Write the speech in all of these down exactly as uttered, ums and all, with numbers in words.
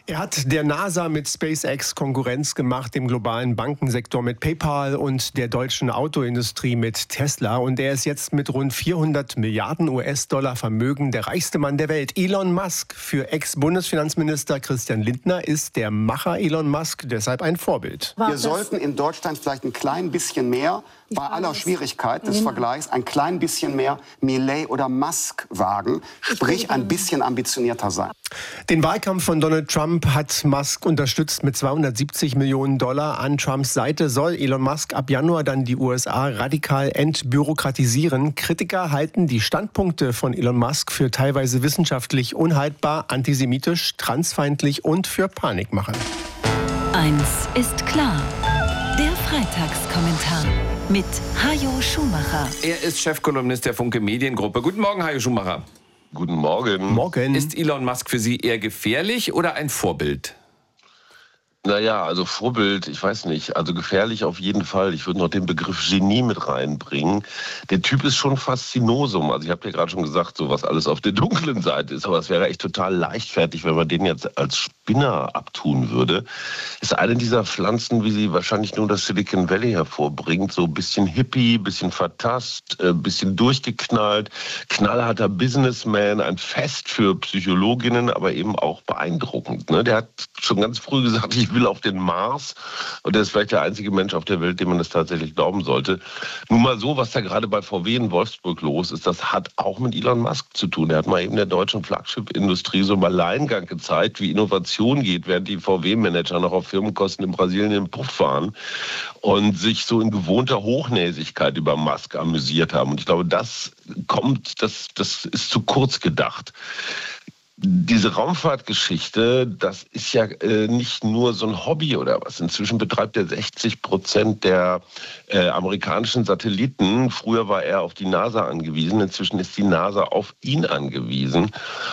Er hat der NASA mit SpaceX Konkurrenz gemacht, dem globalen Bankensektor mit PayPal und der deutschen Autoindustrie mit Tesla. Und er ist jetzt mit rund vierhundert Milliarden U S-Dollar Vermögen der reichste Mann der Welt. Elon Musk. Für Ex-Bundesfinanzminister Christian Lindner ist der Macher Elon Musk deshalb ein Vorbild. Wir sollten in Deutschland vielleicht ein klein bisschen mehr, bei aller Schwierigkeit des Vergleichs, ein klein bisschen mehr Milei oder Musk wagen, sprich ein bisschen ambitionierter sein. Den Wahlkampf von Donald Trump hat Musk unterstützt mit zweihundertsiebzig Millionen Dollar. An Trumps Seite soll Elon Musk ab Januar dann die U S A radikal entbürokratisieren. Kritiker halten die Standpunkte von Elon Musk für teilweise wissenschaftlich unhaltbar, antisemitisch, transfeindlich und für Panikmache. Eins ist klar. Der Freitagskommentar mit Hajo Schumacher. Er ist Chefkolumnist der Funke Mediengruppe. Guten Morgen, Hajo Schumacher. Guten Morgen. Morgen. Ist Elon Musk für Sie eher gefährlich oder ein Vorbild? Naja, also Vorbild, ich weiß nicht, also gefährlich auf jeden Fall. Ich würde noch den Begriff Genie mit reinbringen. Der Typ ist schon Faszinosum. Also ich habe ja gerade schon gesagt, so was alles auf der dunklen Seite ist, aber es wäre echt total leichtfertig, wenn man den jetzt als Spinner abtun würde. Ist eine dieser Pflanzen, wie sie wahrscheinlich nur das Silicon Valley hervorbringt, so ein bisschen Hippie, bisschen Fantast, ein bisschen durchgeknallt, knallharter Businessman, ein Fest für Psychologinnen, aber eben auch beeindruckend. Ne? Der hat schon ganz früh gesagt, ich will auf den Mars, und er ist vielleicht der einzige Mensch auf der Welt, dem man das tatsächlich glauben sollte. Nun mal so, was da gerade bei V W in Wolfsburg los ist, das hat auch mit Elon Musk zu tun. Er hat mal eben der deutschen Flaggschiff-Industrie so im Alleingang gezeigt, wie Innovation geht, während die V W-Manager noch auf Firmenkosten in Brasilien in den Puff fahren und sich so in gewohnter Hochnäsigkeit über Musk amüsiert haben. Und ich glaube, das kommt, das, das ist zu kurz gedacht. Diese Raumfahrtgeschichte, das ist ja äh, nicht nur so ein Hobby oder was. Inzwischen betreibt er sechzig Prozent der äh, amerikanischen Satelliten. Früher war er auf die NASA angewiesen, inzwischen ist die NASA auf ihn angewiesen.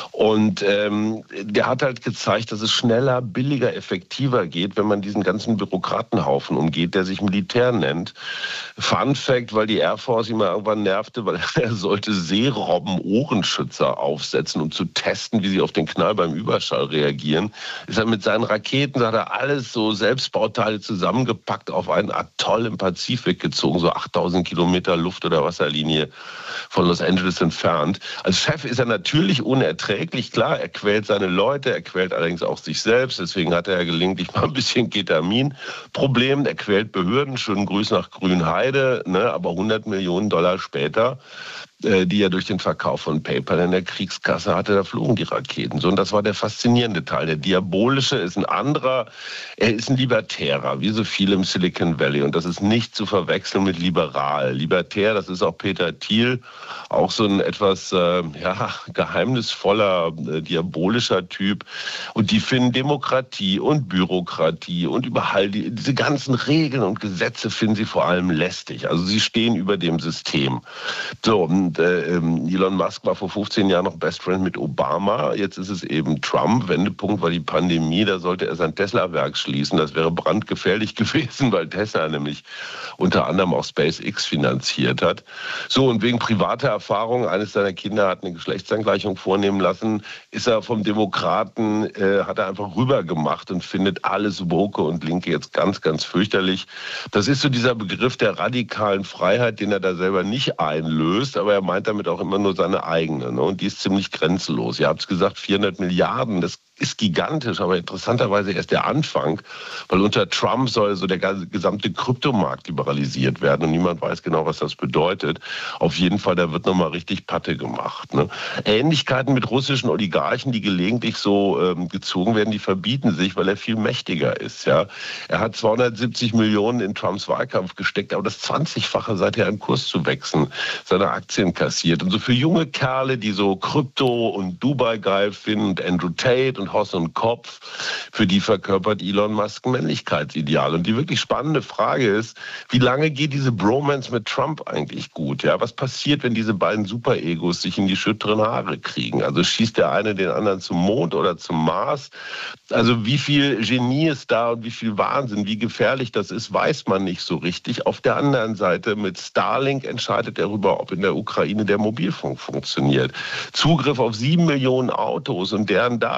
Und ähm, der hat halt gezeigt, dass es schneller, billiger, effektiver geht, wenn man diesen ganzen Bürokratenhaufen umgeht, der sich Militär nennt. Fun Fact, weil die Air Force ihn mal irgendwann nervte, weil er sollte Seerobben-Ohrenschützer aufsetzen, um zu testen, wie sie auf den Knall beim Überschall reagieren, ist er mit seinen Raketen, hat er alles so Selbstbauteile zusammengepackt, auf einen Atoll im Pazifik gezogen, so achttausend Kilometer Luft- oder Wasserlinie von Los Angeles entfernt. Als Chef ist er natürlich unerträglich, klar, er quält seine Leute, er quält allerdings auch sich selbst, deswegen hat er ja gelegentlich mal ein bisschen Ketamin-Problem, er quält Behörden, schönen Gruß nach Grünheide, ne, aber hundert Millionen Dollar später, die er durch den Verkauf von PayPal in der Kriegskasse hatte, da flogen die Raketen. So, und das war der faszinierende Teil. Der diabolische ist ein anderer, er ist ein Libertärer, wie so viele im Silicon Valley. Und das ist nicht zu verwechseln mit liberal. Libertär, das ist auch Peter Thiel, auch so ein etwas äh, ja, geheimnisvoller, äh, diabolischer Typ. Und die finden Demokratie und Bürokratie und überall die, diese ganzen Regeln und Gesetze finden sie vor allem lästig. Also sie stehen über dem System. So, und äh, Elon Musk war vor fünfzehn Jahren noch Best Friend mit Obama. Jetzt ist es eben Trump. Wendepunkt war die Pandemie. Da sollte er sein Tesla-Werk schließen. Das wäre brandgefährlich gewesen, weil Tesla nämlich unter anderem auch SpaceX finanziert hat. So, und wegen privater Erfahrung, eines seiner Kinder hat eine Geschlechtsangleichung vornehmen lassen, ist er vom Demokraten, äh, hat er einfach rübergemacht und findet alles Woke und Linke jetzt ganz, ganz fürchterlich. Das ist so dieser Begriff der radikalen Freiheit, den er da selber nicht einlöst, aber er meint damit auch immer nur seine eigene. Ne? Und die ist ziemlich grenzenlos. Ihr habt es gesagt, vierhundert Milliarden, das ist gigantisch, aber interessanterweise erst der Anfang, weil unter Trump soll so der gesamte Kryptomarkt liberalisiert werden und niemand weiß genau, was das bedeutet. Auf jeden Fall, da wird nochmal richtig Patte gemacht. Ne? Ähnlichkeiten mit russischen Oligarchen, die gelegentlich so ähm, gezogen werden, die verbieten sich, weil er viel mächtiger ist. Ja? Er hat zweihundertsiebzig Millionen in Trumps Wahlkampf gesteckt, aber das zwanzigfache seither im Kurs zu wechseln, seine Aktien kassiert. Und so für junge Kerle, die so Krypto und Dubai geil finden und Andrew Tate und Hoss und Kopf, für die verkörpert Elon Musk ein Männlichkeitsideal. Und die wirklich spannende Frage ist, wie lange geht diese Bromance mit Trump eigentlich gut? Ja, was passiert, wenn diese beiden Superegos sich in die schütteren Haare kriegen? Also schießt der eine den anderen zum Mond oder zum Mars? Also wie viel Genie ist da und wie viel Wahnsinn, wie gefährlich das ist, weiß man nicht so richtig. Auf der anderen Seite, mit Starlink entscheidet er darüber, ob in der Ukraine der Mobilfunk funktioniert. Zugriff auf sieben Millionen Autos und deren Daten,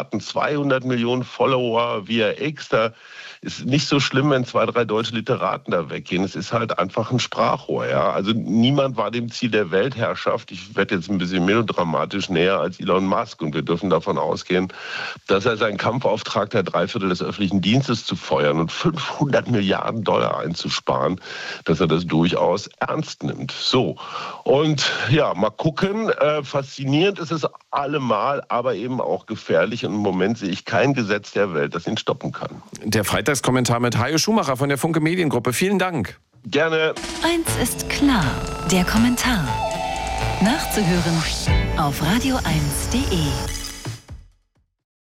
zweihundert Millionen Follower via X. Da ist nicht so schlimm, wenn zwei, drei deutsche Literaten da weggehen. Es ist halt einfach ein Sprachrohr. Ja? Also niemand war dem Ziel der Weltherrschaft, ich werde jetzt ein bisschen melodramatisch, näher als Elon Musk. Und wir dürfen davon ausgehen, dass er seinen Kampfauftrag, der Dreiviertel des öffentlichen Dienstes zu feuern und fünfhundert Milliarden Dollar einzusparen, dass er das durchaus ernst nimmt. So, und ja, mal gucken. Äh, faszinierend ist es allemal, aber eben auch gefährlich. Und im Moment sehe ich kein Gesetz der Welt, das ihn stoppen kann. Der Freitagskommentar mit Hajo Schumacher von der Funke Mediengruppe. Vielen Dank. Gerne. Eins ist klar, der Kommentar. Nachzuhören auf radio eins punkt de.